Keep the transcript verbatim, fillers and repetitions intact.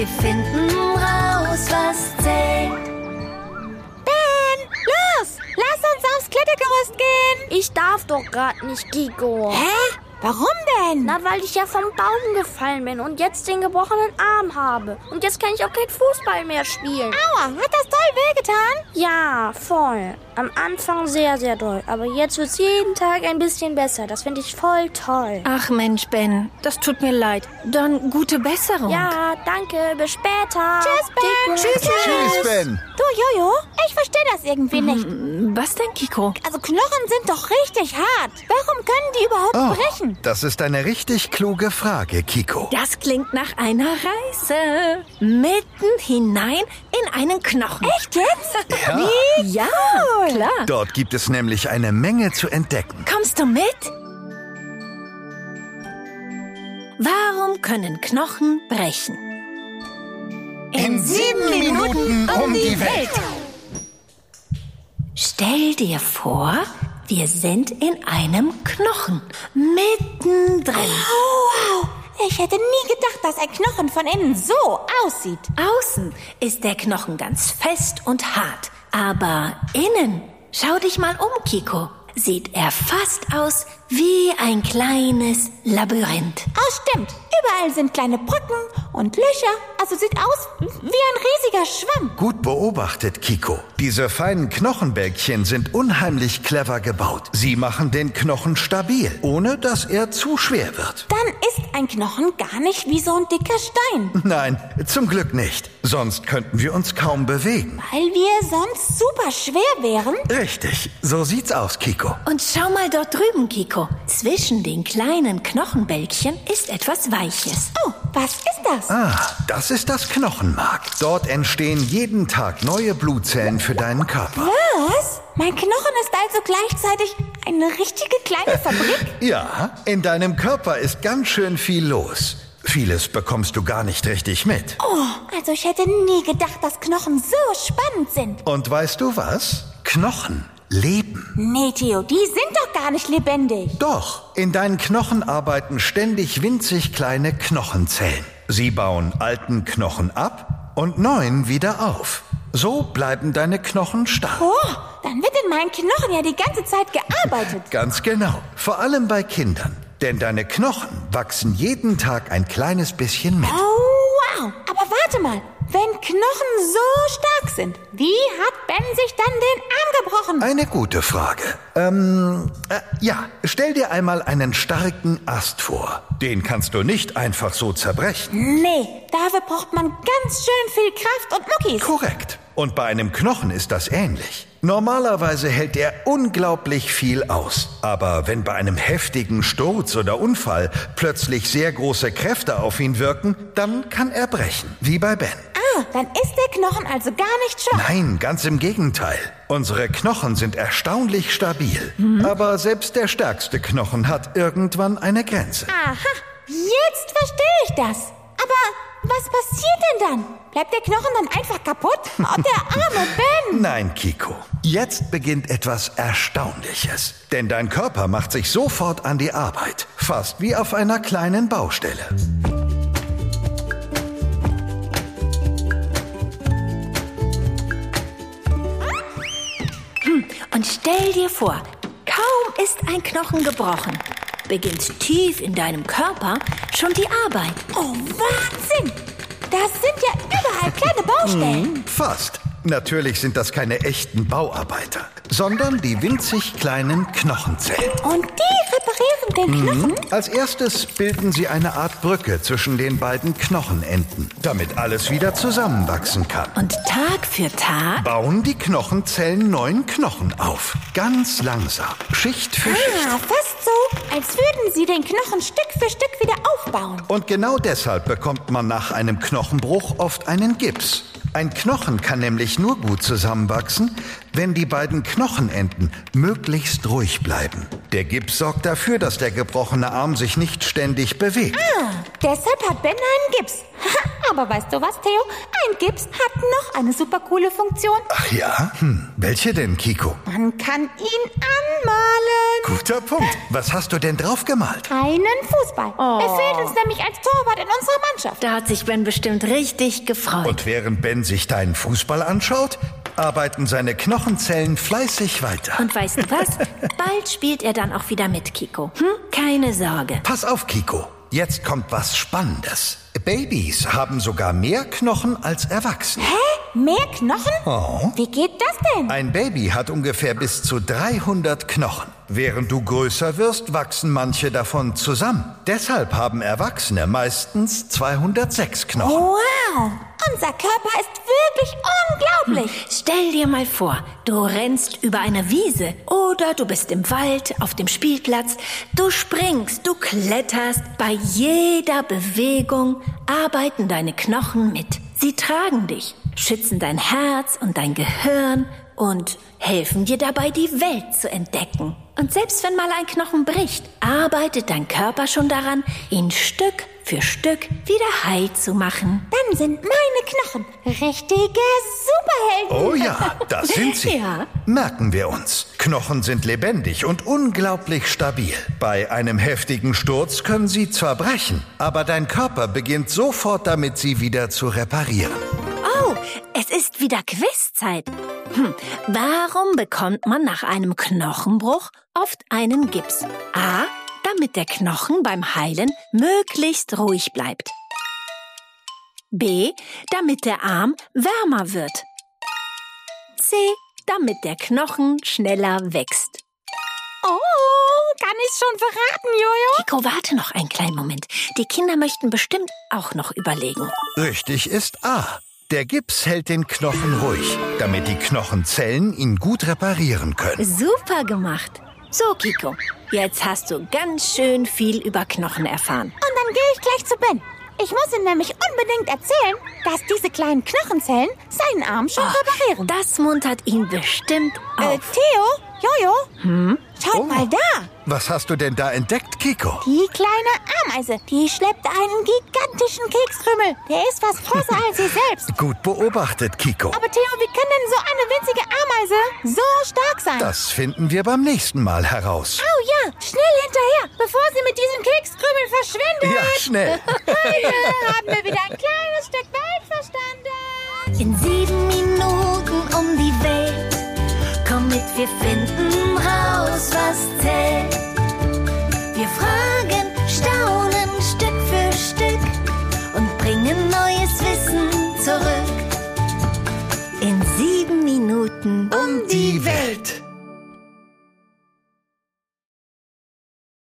Wir finden raus, was zählt. Ben, los! Lass uns aufs Klettergerüst gehen! Ich darf doch gerade nicht, Kiko. Hä? Warum denn? Na, weil ich ja vom Baum gefallen bin und jetzt den gebrochenen Arm habe. Und jetzt kann ich auch kein Fußball mehr spielen. Aua, hat das doll wehgetan? Ja, voll. Am Anfang sehr, sehr doll. Aber jetzt wird's jeden Tag ein bisschen besser. Das finde ich voll toll. Ach Mensch, Ben, das tut mir leid. Dann gute Besserung. Ja, danke. Bis später. Tschüss, Ben. Tschüss, Tschüss, Ben. Du, Jojo, ich verstehe das irgendwie nicht. Was denn, Kiko? Also Knochen sind doch richtig hart. Warum können die überhaupt Oh, brechen? das ist eine richtig kluge Frage, Kiko. Das klingt nach einer Reise. Mitten hinein in einen Knochen. Echt jetzt? Ja, Ja, klar. dort gibt es nämlich eine Menge zu entdecken. Kommst du mit? Warum können Knochen brechen? In sieben Minuten um die Welt. Stell dir vor, wir sind in einem Knochen. Mittendrin. Wow, ich hätte nie gedacht, dass ein Knochen von innen so aussieht. Außen ist der Knochen ganz fest und hart. Aber innen, schau dich mal um, Kiko, sieht er fast aus wie ein kleines Labyrinth. Oh, stimmt. Überall sind kleine Brücken und Löcher. Also sieht aus wie ein riesiger Schwamm. Gut beobachtet, Kiko. Diese feinen Knochenbälkchen sind unheimlich clever gebaut. Sie machen den Knochen stabil, ohne dass er zu schwer wird. Dann ist ein Knochen gar nicht wie so ein dicker Stein. Nein, zum Glück nicht. Sonst könnten wir uns kaum bewegen. Weil wir sonst super schwer wären. Richtig, so sieht's aus, Kiko. Und schau mal dort drüben, Kiko. Zwischen den kleinen Knochenbälkchen ist etwas Weiches. Oh, was ist das? Ah, das ist das Knochenmark. Dort entstehen jeden Tag neue Blutzellen für deinen Körper. Was? Mein Knochen ist also gleichzeitig eine richtige kleine Fabrik? Ja, in deinem Körper ist ganz schön viel los. Vieles bekommst du gar nicht richtig mit. Oh, also ich hätte nie gedacht, dass Knochen so spannend sind. Und weißt du was? Knochen leben. Nee, Theo, die sind doch gar nicht lebendig. Doch, in deinen Knochen arbeiten ständig winzig kleine Knochenzellen. Sie bauen alten Knochen ab und neuen wieder auf. So bleiben deine Knochen stark. Oh, dann wird in meinen Knochen ja die ganze Zeit gearbeitet. Ganz genau. Vor allem bei Kindern. Denn deine Knochen wachsen jeden Tag ein kleines bisschen mit. Oh, wow. Aber warte mal. Wenn Knochen so stark sind, wie hat Ben sich dann den Arm gebrochen? Eine gute Frage. Ähm, äh, ja, stell dir einmal einen starken Ast vor. Den kannst du nicht einfach so zerbrechen. Nee, dafür braucht man ganz schön viel Kraft und Muckis. Korrekt. Und bei einem Knochen ist das ähnlich. Normalerweise hält er unglaublich viel aus. Aber wenn bei einem heftigen Sturz oder Unfall plötzlich sehr große Kräfte auf ihn wirken, dann kann er brechen, wie bei Ben. Ah, dann ist der Knochen also gar nicht schwach. Nein, ganz im Gegenteil. Unsere Knochen sind erstaunlich stabil. Mhm. Aber selbst der stärkste Knochen hat irgendwann eine Grenze. Aha, jetzt verstehe ich das. Aber was passiert denn dann? Bleibt der Knochen dann einfach kaputt? Oh, der arme Ben! Nein, Kiko. Jetzt beginnt etwas Erstaunliches. Denn dein Körper macht sich sofort an die Arbeit. Fast wie auf einer kleinen Baustelle. Und stell dir vor, kaum ist ein Knochen gebrochen, beginnt tief in deinem Körper schon die Arbeit. Oh, Wahnsinn! Das sind ja überall kleine Baustellen. Hm, fast. Natürlich sind das keine echten Bauarbeiter, sondern die winzig kleinen Knochenzellen. Und die reparieren den Knochen? Mhm. Als erstes bilden sie eine Art Brücke zwischen den beiden Knochenenden, damit alles wieder zusammenwachsen kann. Und Tag für Tag bauen die Knochenzellen neuen Knochen auf. Ganz langsam, Schicht für ah, Schicht. Ah, fast so, als würden sie den Knochen Stück für Stück wieder aufbauen. Und genau deshalb bekommt man nach einem Knochenbruch oft einen Gips. Ein Knochen kann nämlich nur gut zusammenwachsen, wenn die beiden Knochenenden möglichst ruhig bleiben. Der Gips sorgt dafür, dass der gebrochene Arm sich nicht ständig bewegt. Ah, deshalb hat Ben einen Gips. Aber weißt du was, Theo? Ein Gips hat noch eine super coole Funktion. Ach ja? Hm. Welche denn, Kiko? Man kann ihn anmalen. Guter Punkt. Was hast du denn drauf gemalt? Einen Fußball. Oh. Er fehlt uns nämlich als Torwart in unserer Mannschaft. Da hat sich Ben bestimmt richtig gefreut. Und während Ben sich deinen Fußball anschaut, arbeiten seine Knochenzellen fleißig weiter. Und weißt du was? Bald spielt er dann auch wieder mit, Kiko. Hm? Keine Sorge. Pass auf, Kiko. Jetzt kommt was Spannendes. Babys haben sogar mehr Knochen als Erwachsene. Hä? Mehr Knochen? Oh. Wie geht das denn? Ein Baby hat ungefähr bis zu dreihundert Knochen. Während du größer wirst, wachsen manche davon zusammen. Deshalb haben Erwachsene meistens zweihundertsechs Knochen. Wow, unser Körper ist wirklich unglaublich. Stell dir mal vor, du rennst über eine Wiese oder du bist im Wald, auf dem Spielplatz. Du springst, du kletterst. Bei jeder Bewegung arbeiten deine Knochen mit. Sie tragen dich, schützen dein Herz und dein Gehirn und helfen dir dabei, die Welt zu entdecken. Und selbst wenn mal ein Knochen bricht, arbeitet dein Körper schon daran, ihn Stück für Stück wieder heil zu machen. Dann sind meine Knochen richtige Superhelden. Oh ja, das sind sie. Ja. Merken wir uns. Knochen sind lebendig und unglaublich stabil. Bei einem heftigen Sturz können sie zwar brechen, aber dein Körper beginnt sofort damit, sie wieder zu reparieren. Oh, es ist wieder Quizzeit. Hm, warum bekommt man nach einem Knochenbruch oft einen Gips? A, damit der Knochen beim Heilen möglichst ruhig bleibt. B, damit der Arm wärmer wird. C, damit der Knochen schneller wächst. Oh, kann ich's schon verraten, Jojo? Kiko, warte noch einen kleinen Moment. Die Kinder möchten bestimmt auch noch überlegen. Richtig ist A. Der Gips hält den Knochen ruhig, damit die Knochenzellen ihn gut reparieren können. Super gemacht. So, Kiko, jetzt hast du ganz schön viel über Knochen erfahren. Und dann gehe ich gleich zu Ben. Ich muss ihm nämlich unbedingt erzählen, dass diese kleinen Knochenzellen seinen Arm schon Oh, reparieren. das muntert ihn bestimmt Äh, auf. Theo, Jojo, hm? schaut Oh. mal da. Was hast du denn da entdeckt, Kiko? Die kleine Ameise, die schleppt einen gigantischen Kekskrümmel. Der ist fast größer als sie selbst. Gut beobachtet, Kiko. Aber Theo, wie kann denn so eine winzige Ameise so stark sein? Das finden wir beim nächsten Mal heraus. Oh ja, schnell hinterher, bevor sie mit diesem Kekskrümel verschwindet. Ja, schnell. Heute haben wir wieder ein kleines Stück Welt verstanden. In sieben Minuten um die Welt. Komm mit, wir finden raus, was zählt.